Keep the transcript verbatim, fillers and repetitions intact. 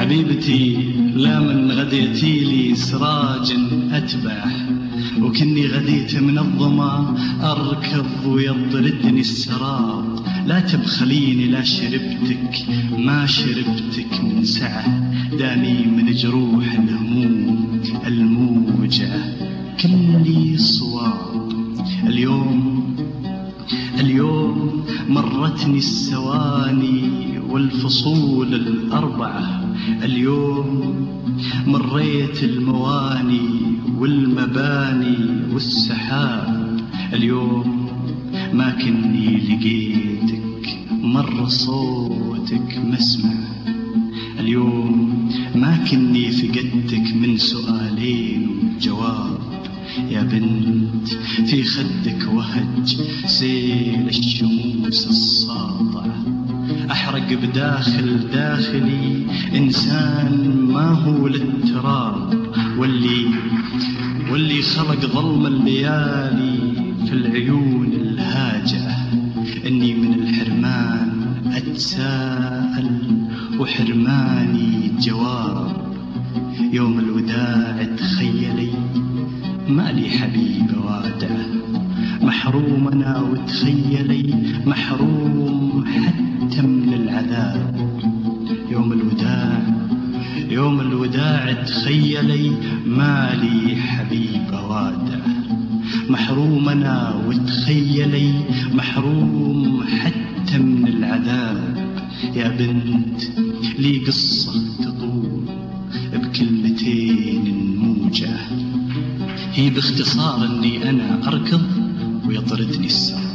حبيبتي لا من غديتي لي سراج أتبع، وكني غديت من الظما أركض ويطردني السراب. لا تبخليني لا شربتك ما شربتك من سعة، داني من جروح الهموم الموجعة كلي صواب. اليوم اليوم مرتني الثواني والفصول الأربعة، اليوم مريت المواني والمباني والسحاب. اليوم ما كني لقيتك مر صوتك مسمع، اليوم ما كني فقدتك من سؤالين وجواب. يا بنت في خدك وهج سيل الشموس الساطعة، أحرق بداخل داخلي إنسان ما هو للتراب، واللي واللي خلق ظلم الليالي في العيون الهاجعة. إني من الحرمان أتساءل وحرماني جواب. يوم الوداع تخيلي ما لي حبيب وادعه، محروم أنا وتخيلي محروم حتى من العذاب. يوم الوداع يوم الوداع تخيلي ما لي حبيب وادعه، محروم أنا وتخيلي محروم حتى من العذاب. يا بنت لي قصة تطول بكلمتين موجعة، هي باختصار أني أنا أركض ويطردني السراب.